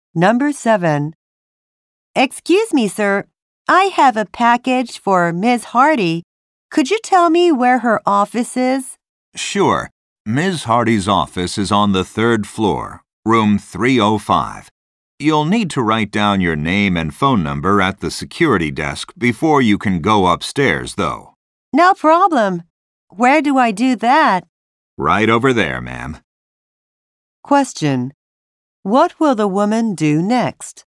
Number 7. Excuse me, sir. I have a package for Miss Hardy. Could you tell me where her office is? Sure. Ms. Hardy's office is on the 3rd floor, room 305. You'll need to write down your name and phone number at the security desk before you can go upstairs, though. No problem. Where do I do that? Right over there, ma'am. Question. What will the woman do next?